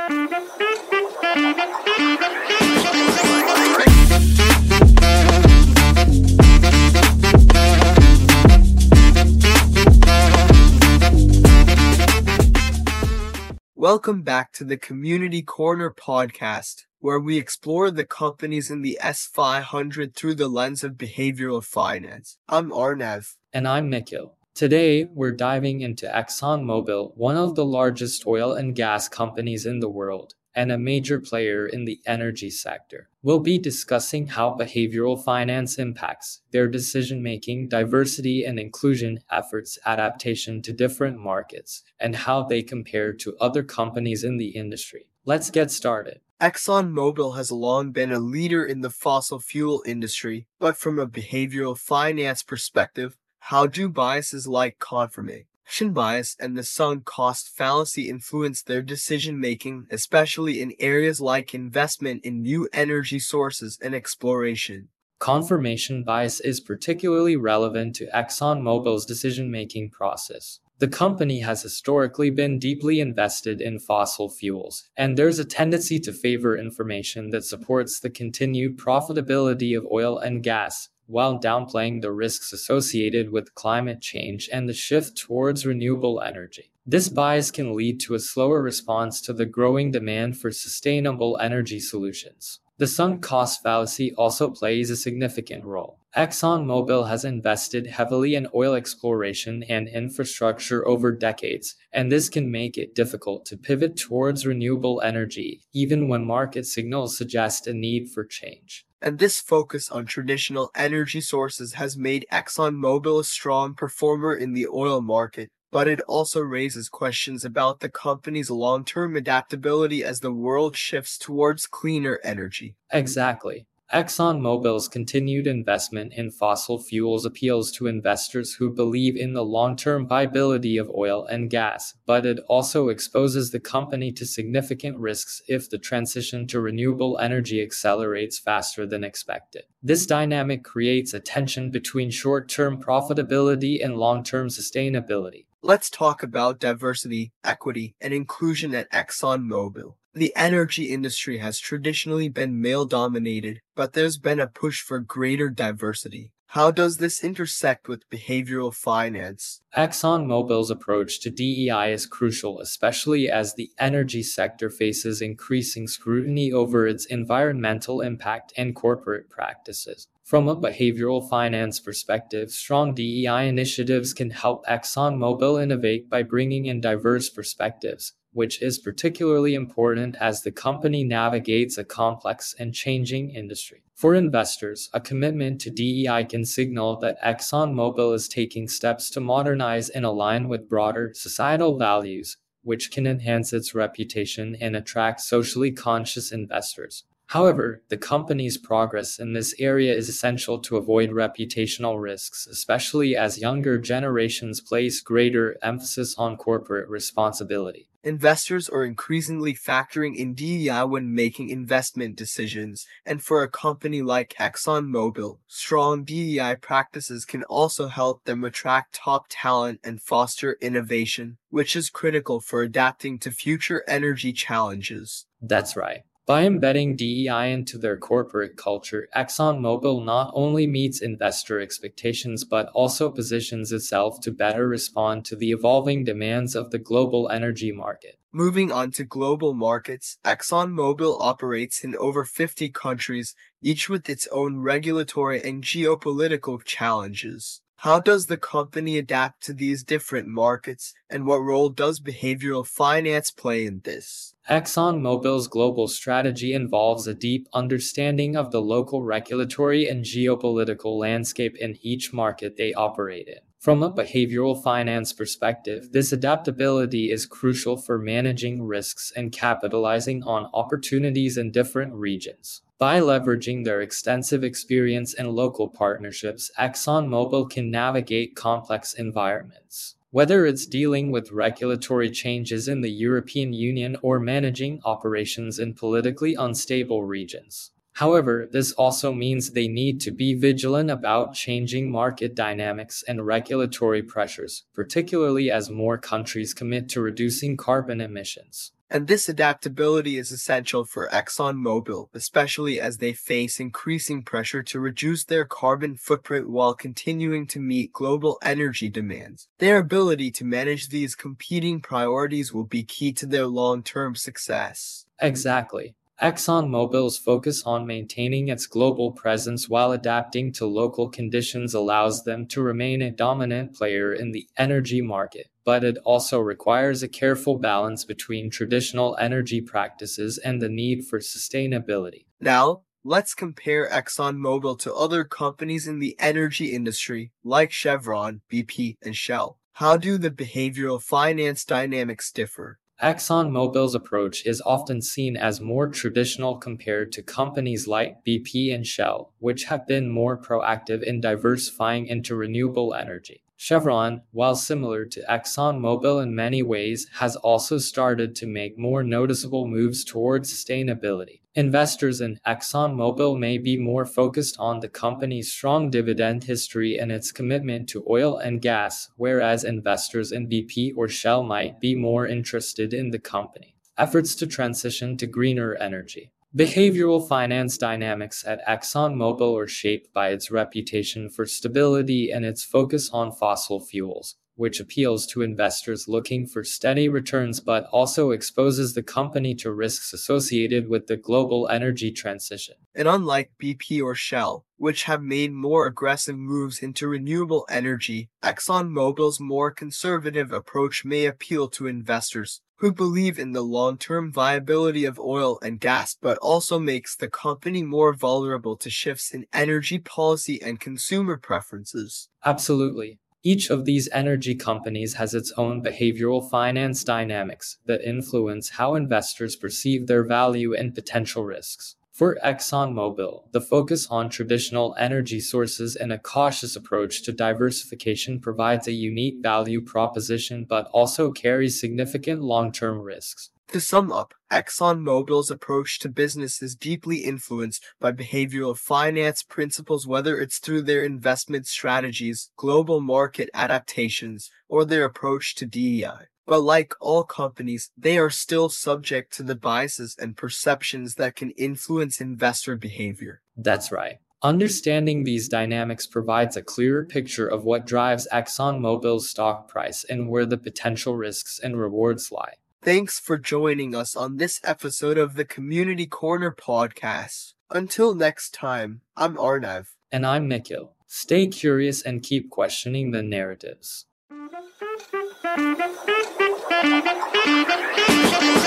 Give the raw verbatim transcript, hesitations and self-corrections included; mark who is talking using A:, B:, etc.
A: Welcome back to the Community Corner podcast, where we explore the companies in the S five hundred through the lens of behavioral finance. I'm Arnav.
B: And I'm Nikhil. Today, we're diving into ExxonMobil, one of the largest oil and gas companies in the world, and a major player in the energy sector. We'll be discussing how behavioral finance impacts their decision-making, diversity and inclusion efforts, adaptation to different markets, and how they compare to other companies in the industry. Let's get started.
A: ExxonMobil has long been a leader in the fossil fuel industry, but from a behavioral finance perspective, how do biases like confirmation bias and the sunk cost fallacy influence their decision-making, especially in areas like investment in new energy sources and exploration?
B: Confirmation bias is particularly relevant to ExxonMobil's decision-making process. The company has historically been deeply invested in fossil fuels, and there's a tendency to favor information that supports the continued profitability of oil and gas, while downplaying the risks associated with climate change and the shift towards renewable energy. This bias can lead to a slower response to the growing demand for sustainable energy solutions. The sunk cost fallacy also plays a significant role. ExxonMobil has invested heavily in oil exploration and infrastructure over decades, and this can make it difficult to pivot towards renewable energy, even when market signals suggest a need for change.
A: And this focus on traditional energy sources has made ExxonMobil a strong performer in the oil market, but it also raises questions about the company's long-term adaptability as the world shifts towards cleaner energy.
B: Exactly. ExxonMobil's continued investment in fossil fuels appeals to investors who believe in the long-term viability of oil and gas, but it also exposes the company to significant risks if the transition to renewable energy accelerates faster than expected. This dynamic creates a tension between short-term profitability and long-term sustainability.
A: Let's talk about diversity, equity, and inclusion at ExxonMobil. The energy industry has traditionally been male-dominated, but there's been a push for greater diversity. How does this intersect with behavioral finance?
B: ExxonMobil's approach to D E I is crucial, especially as the energy sector faces increasing scrutiny over its environmental impact and corporate practices. From a behavioral finance perspective, strong D E I initiatives can help ExxonMobil innovate by bringing in diverse perspectives, which is particularly important as the company navigates a complex and changing industry. For investors, a commitment to D E I can signal that ExxonMobil is taking steps to modernize and align with broader societal values, which can enhance its reputation and attract socially conscious investors. However, the company's progress in this area is essential to avoid reputational risks, especially as younger generations place greater emphasis on corporate responsibility.
A: Investors are increasingly factoring in D E I when making investment decisions, and for a company like ExxonMobil, strong D E I practices can also help them attract top talent and foster innovation, which is critical for adapting to future energy challenges.
B: That's right. By embedding D E I into their corporate culture, ExxonMobil not only meets investor expectations but also positions itself to better respond to the evolving demands of the global energy market.
A: Moving on to global markets, ExxonMobil operates in over fifty countries, each with its own regulatory and geopolitical challenges. How does the company adapt to these different markets, and what role does behavioral finance play in this?
B: ExxonMobil's global strategy involves a deep understanding of the local regulatory and geopolitical landscape in each market they operate in. From a behavioral finance perspective, this adaptability is crucial for managing risks and capitalizing on opportunities in different regions. By leveraging their extensive experience and local partnerships, ExxonMobil can navigate complex environments. Whether it's dealing with regulatory changes in the European Union or managing operations in politically unstable regions. However, this also means they need to be vigilant about changing market dynamics and regulatory pressures, particularly as more countries commit to reducing carbon emissions.
A: And this adaptability is essential for ExxonMobil, especially as they face increasing pressure to reduce their carbon footprint while continuing to meet global energy demands. Their ability to manage these competing priorities will be key to their long-term success.
B: Exactly. ExxonMobil's focus on maintaining its global presence while adapting to local conditions allows them to remain a dominant player in the energy market, but it also requires a careful balance between traditional energy practices and the need for sustainability.
A: Now, let's compare ExxonMobil to other companies in the energy industry like Chevron, B P, and Shell. How do the behavioral finance dynamics differ?
B: ExxonMobil's approach is often seen as more traditional compared to companies like B P and Shell, which have been more proactive in diversifying into renewable energy. Chevron, while similar to ExxonMobil in many ways, has also started to make more noticeable moves towards sustainability. Investors in ExxonMobil may be more focused on the company's strong dividend history and its commitment to oil and gas, whereas investors in B P or Shell might be more interested in the company's efforts to transition to greener energy. Behavioral finance dynamics at ExxonMobil are shaped by its reputation for stability and its focus on fossil fuels, which appeals to investors looking for steady returns but also exposes the company to risks associated with the global energy transition.
A: And unlike B P or Shell, which have made more aggressive moves into renewable energy, ExxonMobil's more conservative approach may appeal to investors who believe in the long-term viability of oil and gas, but also makes the company more vulnerable to shifts in energy policy and consumer preferences.
B: Absolutely. Each of these energy companies has its own behavioral finance dynamics that influence how investors perceive their value and potential risks. For ExxonMobil, the focus on traditional energy sources and a cautious approach to diversification provides a unique value proposition but also carries significant long-term risks.
A: To sum up, ExxonMobil's approach to business is deeply influenced by behavioral finance principles, whether it's through their investment strategies, global market adaptations, or their approach to D E I. But like all companies, they are still subject to the biases and perceptions that can influence investor behavior.
B: That's right. Understanding these dynamics provides a clearer picture of what drives ExxonMobil's stock price and where the potential risks and rewards lie.
A: Thanks for joining us on this episode of the Community Corner podcast. Until next time, I'm Arnav.
B: And I'm Nikhil. Stay curious and keep questioning the narratives.